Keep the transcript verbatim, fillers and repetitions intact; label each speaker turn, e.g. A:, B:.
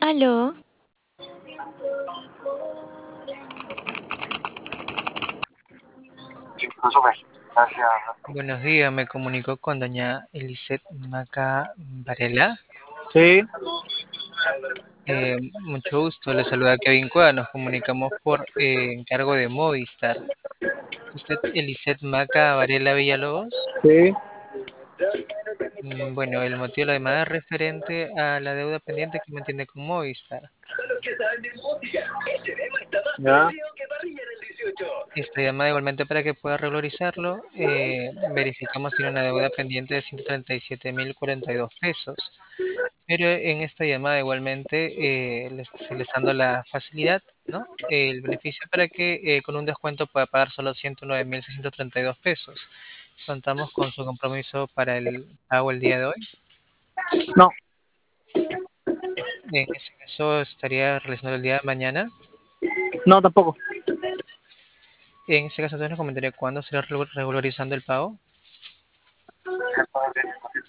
A: Aló,
B: Buenos días, me comunicó con doña Eliseth Maca Varela.
C: Sí,
B: Eh, mucho gusto, le saluda Kevin Cueva, nos comunicamos por eh, encargo de Movistar. ¿Usted Eliseth Maca Varela Villalobos?
C: sí,
B: Mm, Bueno, el motivo de la llamada es referente a la deuda pendiente que mantiene con Movistar.
C: ya.
B: Esta llamada igualmente para que pueda regularizarlo, eh, verificamos si tiene una deuda pendiente de ciento treinta y siete mil cuarenta y dos pesos. Pero en esta llamada igualmente eh, les- se les está dando la facilidad, ¿no? El beneficio para que eh, con un descuento pueda pagar solo ciento nueve mil seiscientos treinta y dos pesos. Contamos con su compromiso para el pago el día de hoy.
C: No,
B: En ese caso estaría realizando el día de mañana.
C: no tampoco.
B: En ese caso entonces nos comentaría cuándo será regu- regularizando el pago.